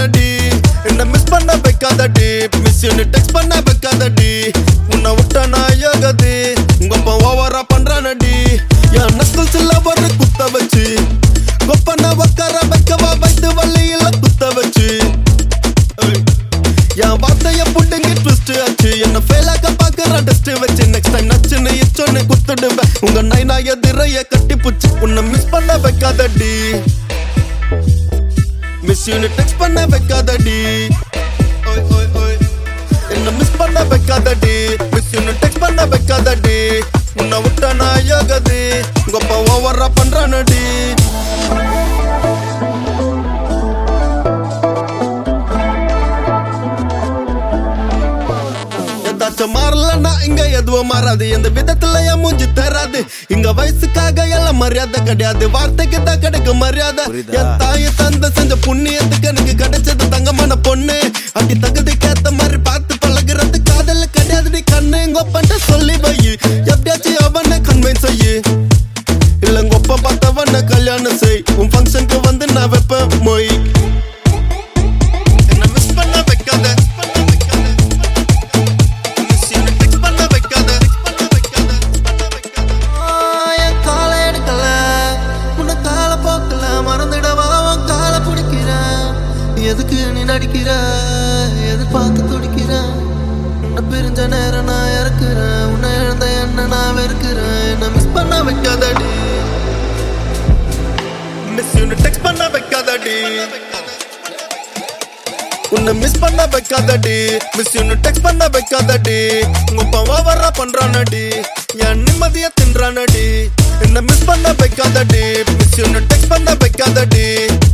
பண்றானடி என்ன மிஸ் பண்ண வைக்காதடி miss you text பண்ண வைக்காதடி உன்னை விட்ட நான் யோகதி உங்க அப்பா ஓவரா பண்றானடி என் நஸ்கல்ஸ்ல ஒரு குத்த வச்சு கொப்பன உக்கார வைக்கவா வைத்து வள்ளியில குத்த வச்சு என் வார்த்தைய புட்டுங்க ட்விஸ்ட் ஆச்சு என்ன ஃபெயிலாக்க பாக்குற டெஸ்ட் வச்சு நெக்ஸ்ட் டைம் நச்சுன்னு இச்சொன்னு குத்துடுவேன் உங்க நைனா எதிரைய கட்டி புச்சு உன்னை மிஸ் பண்ண வைக்காதடி மிஸ் யூ டெக்ஸ்ட் பண்ண வைக்காதடி என்ன மிஸ் பண்ண வைக்காதடி மிஸ் யூ டெக்ஸ்ட் பண்ண வைக்காதடி உன்னை விட்ட நான் யோகதி உங்க அப்பா ஓவரா பண்றானடி மாறலன்னா இங்க எதுவும் மாறாது எந்த விதத்துல என் மூஞ்சி தராது இங்க வயசுக்காக எல்லாம் மரியாதை கிடையாது வார்த்தைக்கு தான் கிடைக்கும் மரியாதை என் தாயை தந்த செஞ்ச புண்ணியத்துக்கு எனக்கு கிடைச்சது தங்கமான பொண்ணு அப்படி தகுதிக்கு ஏத்த மாதிரி பார்த்து பழகுறது காதல கிடையாது கண்ணு எங்க ஒப்பன்ட்ட சொல்லி வை எப்படியாச்சும் அவனை கன்வின்ஸ் செய்யு இல்ல உங்க ஒப்ப பார்த்தவன கல்யாணம் செய் உன் ஃபங்க்ஷனுக்கு வந்து நான் வைப்பேன் மொய் என்ன மிஸ் பண்ண வைக்காத எதுக்கு நீ நடிக்கிற எது பார்த்து துடிக்கிற உன்னை பிரிஞ்ச நேரம் நான் இறக்குறேன் உன்னை இழந்த என்ன நான் வெறுக்கிறேன் என்ன மிஸ் பண்ண வைக்காதடி மிஸ் யூ டெக்ஸ்ட் பண்ண வைக்காதடி உன்னை மிஸ் பண்ண வைக்காதடி மிஸ் யூ டெக்ஸ்ட் பண்ண வைக்காதடி உங்க பாவா வர பண்றானடி என் நிம்மதிய தின்றானடி என்ன மிஸ் பண்ண வைக்காதடி மிஸ் யூ டெக்ஸ்ட் பண்ண வைக்காதடி